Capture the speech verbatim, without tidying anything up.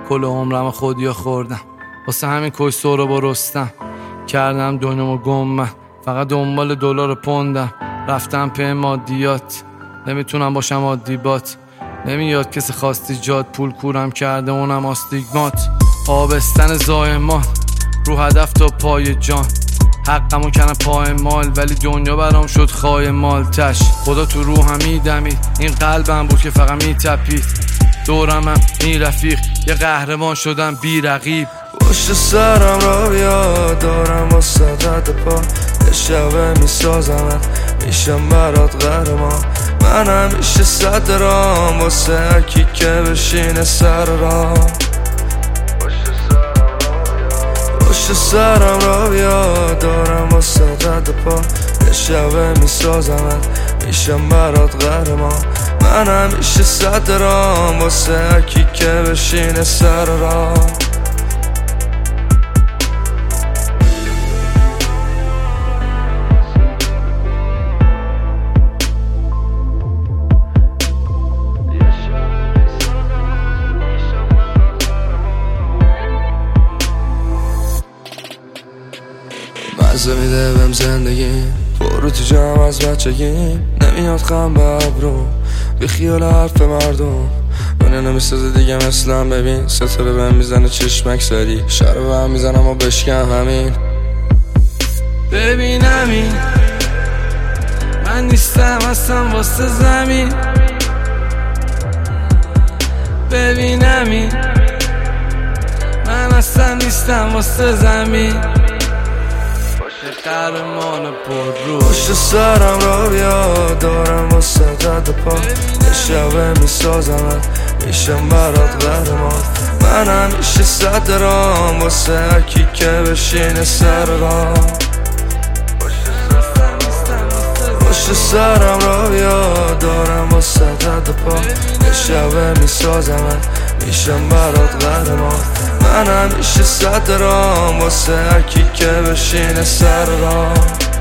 کل عمرم خودیا خوردم، واسه همین کش رو برستم، کردم دنیامو گم، من فقط دنبال دلار و پوندم، رفتم پی مادیات، نمیتونم باشم عادی بات، نمیاد کسی خواستی جاد، پول کورم کرده اونم آستیگمات، آبستن زایمان رو هدف تا پای جان، حقمو کنه پای مال ولی دنیا برام شد خای مال تش، خدا تو روحم میدمید، این قلبم بود که فقط میتپید، دورم هم میرفیق، یه قهرمان شدم بی رقیب. پشت سرم را بیا دارم واسه رد پا، یه شبه میسازمت میشم برات قهرمان، من همیشه صد رام واسه هرکی که بشینه سر را. پشت سرم را بیا دارم واسه رد پا، یه شبه میسازمت میشم برات قهرمان، من همیشه صد رام واسه هرکی که بشینه سر را. مزه میده بهم زندگی، برو تو جمع از بچگی، نمیاد خم به ابرو بی خیال حرف مردم، دنیا نمیسازه دیگه مثلم، ببین ستاره بهم میزنه چشمک سری، شر به هم میزنم و بشکم همین. ببین همین من نیستم هستم واسه زمین، ببین همین من اصلا نیستم واسه زمین، قهرمان پر رو. پشت سرم را بیا دارم واسه رد پا، یه شبه میسازمت میشم برات قهرمان، من همیشه صد رام واسه هرکی که بشینه سر را. پشت سرم را بیا دارم واسه رد پا، یه شبه میسازمت میشم برات قهرمان، من همیشه صد رام واسه هرکی که بشینه سر را.